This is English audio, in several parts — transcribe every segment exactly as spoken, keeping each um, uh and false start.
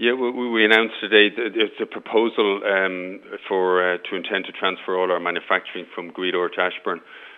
Yeah, we, we announced today that it's a proposal um, for uh, to intend to transfer all our manufacturing from Gweedore to Ashburn.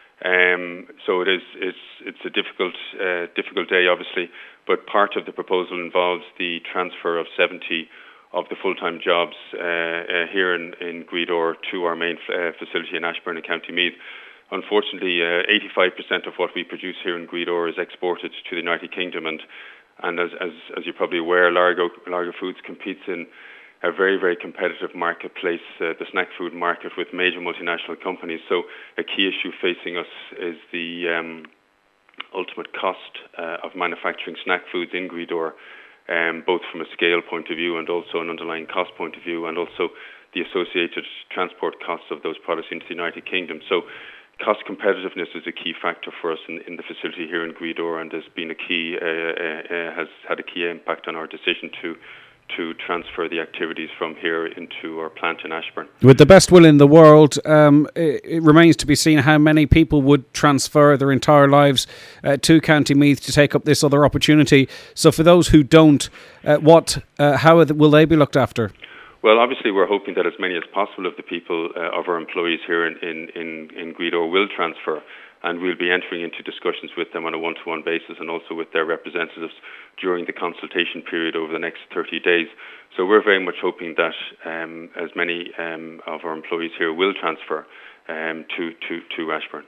Um, so it is it's it's a difficult uh, difficult day, obviously, but part of the proposal involves the transfer of seventy of the full-time jobs uh, uh, here in, in Gweedore to our main uh, facility in Ashburn in County Meath. Unfortunately, uh, eighty-five percent of what we produce here in Gweedore is exported to the United Kingdom, and and as as, as you're probably aware, Largo Largo Foods competes in a very, very competitive marketplace, uh, the snack food market, with major multinational companies. So a key issue facing us is the um, ultimate cost uh, of manufacturing snack foods in Gweedore, um, both from a scale point of view and also an underlying cost point of view, and also the associated transport costs of those products into the United Kingdom. So cost competitiveness is a key factor for us in, in the facility here in Gweedore, and has been a key, uh, uh, has had a key impact on our decision to to transfer the activities from here into our plant in Ashburn. With the best will in the world, um, it, it remains to be seen how many people would transfer their entire lives uh, to County Meath to take up this other opportunity. So for those who don't, uh, what, uh, how will they be looked after? Well, obviously, we're hoping that as many as possible of the people, uh, of our employees here in, in, in, in Gweedore will transfer, and we'll be entering into discussions with them on a one-to-one basis and also with their representatives during the consultation period over the next thirty days. So we're very much hoping that um, as many um, of our employees here will transfer um, to, to, to Ashburn.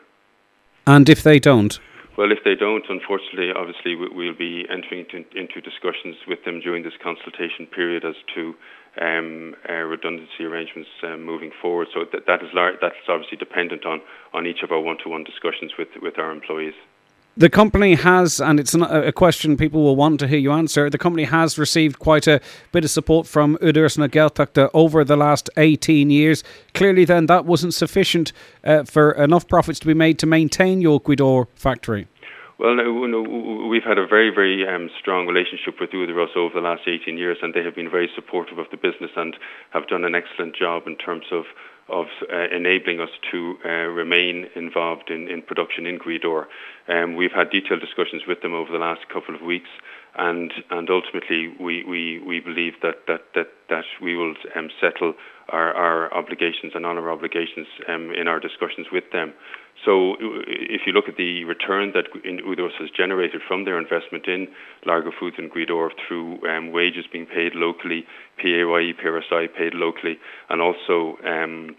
And if they don't? Well, if they don't, unfortunately, obviously, we'll be entering into, into discussions with them during this consultation period as to um, uh, redundancy arrangements uh, moving forward. So that, that is lar- that's obviously dependent on, on each of our one-to-one discussions with, with our employees. The company has, and it's a question people will want to hear you answer, the company has received quite a bit of support from Údarásna Gaeltachta over the last eighteen years. Clearly then that wasn't sufficient uh, for enough profits to be made to maintain your Gweedore factory. Well, no, no, we've had a very, very um, strong relationship with Údarás over the last eighteen years, and they have been very supportive of the business and have done an excellent job in terms of of uh, enabling us to uh, remain involved in, in production in Gweedore. Um, we've had detailed discussions with them over the last couple of weeks, and and ultimately we, we, we believe that, that, that, that we will um, settle our, our obligations and honour obligations um, in our discussions with them. So if you look at the return that Údarás has generated from their investment in Largo Foods and Gweedore through um, wages being paid locally, P A Y E, P R S I paid locally, and also um,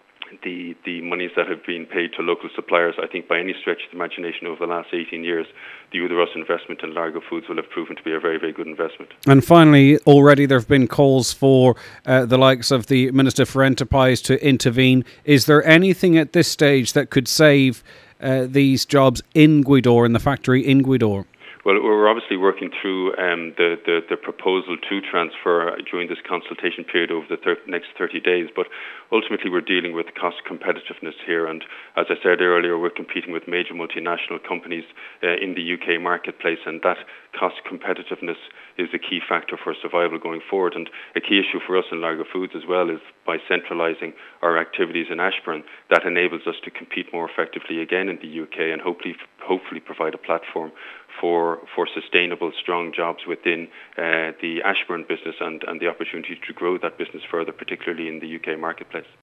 the the monies that have been paid to local suppliers, I think by any stretch of the imagination over the last eighteen years, the Údarás investment in Largo Foods will have proven to be a very, very good investment. And finally, already there have been calls for uh, the likes of the Minister for Enterprise to intervene. Is there anything at this stage that could save uh, these jobs in Gweedore, in the factory in Gweedore? Well, we're obviously working through um, the, the, the proposal to transfer during this consultation period over the thir- next thirty days, but ultimately we're dealing with cost competitiveness here, and as I said earlier, we're competing with major multinational companies uh, in the U K marketplace, and that cost competitiveness is a key factor for survival going forward. And a key issue for us in Largo Foods as well is by centralising our activities in Ashburn, that enables us to compete more effectively again in the U K and hopefully hopefully provide a platform for for sustainable, strong jobs within uh, the Ashburn business and, and the opportunity to grow that business further, particularly in the U K marketplace.